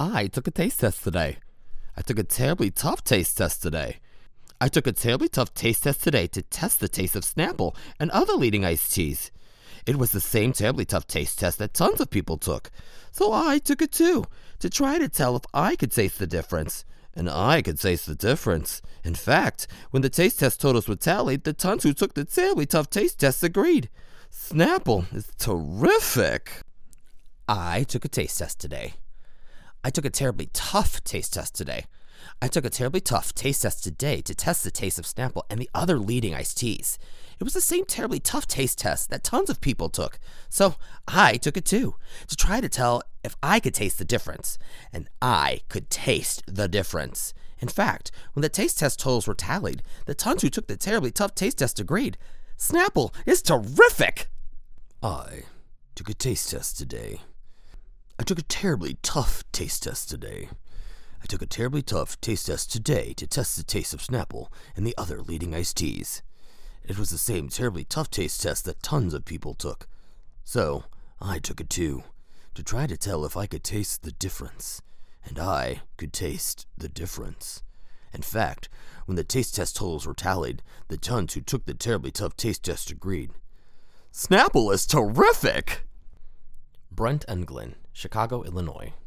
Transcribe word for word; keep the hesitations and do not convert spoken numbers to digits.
I took a taste test today. I took a terribly tough taste test today. I took a terribly tough taste test today to test the taste of Snapple and other leading iced teas. It was the same terribly tough taste test that tons of people took. So I took it too, to try to tell if I could taste the difference. And I could taste the difference. In fact, when the taste test totals were tallied, the tons who took the terribly tough taste test agreed. Snapple is terrific. I took a taste test today. I took a terribly tough taste test today. I took a terribly tough taste test today to test the taste of Snapple and the other leading iced teas. It was the same terribly tough taste test that tons of people took. So I took it too, to try to tell if I could taste the difference. And I could taste the difference. In fact, when the taste test totals were tallied, the tons who took the terribly tough taste test agreed. Snapple is terrific! I took a taste test today. I took a terribly tough taste test today. I took a terribly tough taste test today to test the taste of Snapple and the other leading iced teas. It was the same terribly tough taste test that tons of people took. So I took it too, to try to tell if I could taste the difference. And I could taste the difference. In fact, when the taste test totals were tallied, the tons who took the terribly tough taste test agreed. Snapple is terrific! Brent Englund, Chicago, Illinois.